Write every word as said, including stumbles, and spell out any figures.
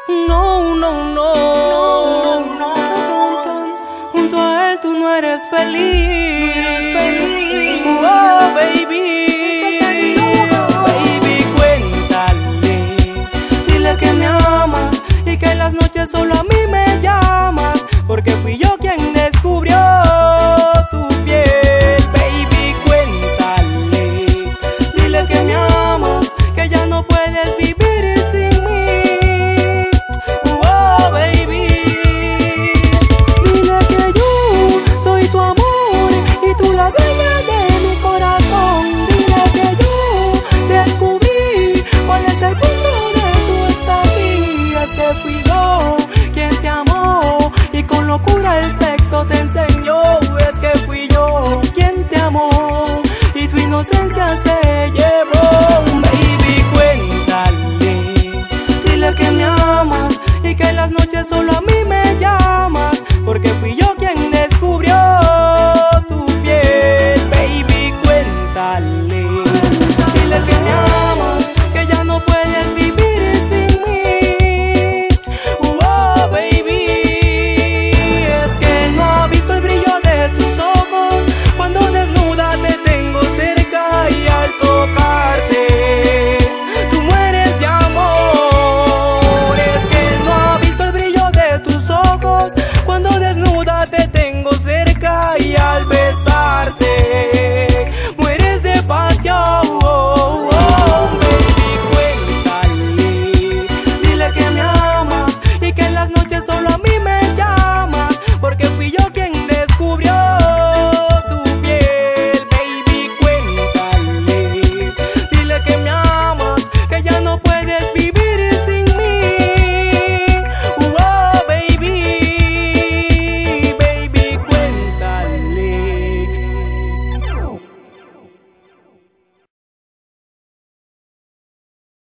No, no, no, no, no, no. Junto a él tú no eres feliz. Oh, baby, baby, cuéntale. Dile que me amas y que en las noches solo a mí me llamas, porque fui yo quien descubrió tu piel. Baby, cuéntale. Dile que me amas, que ya no puedes vivir sin mí. Oh, baby. Dile que yo soy tu amor y tú la dueña de mi corazón. Dile que yo descubrí cuál es el punto de tu éxtasis. Es que fui yo quien te amó y con locura el sexo te enseñó. Es que fui yo quien te amó y tu inocencia se llevó. Baby, cuéntale. Dile que me amas y que en las noches solo a mí me llamas, porque fui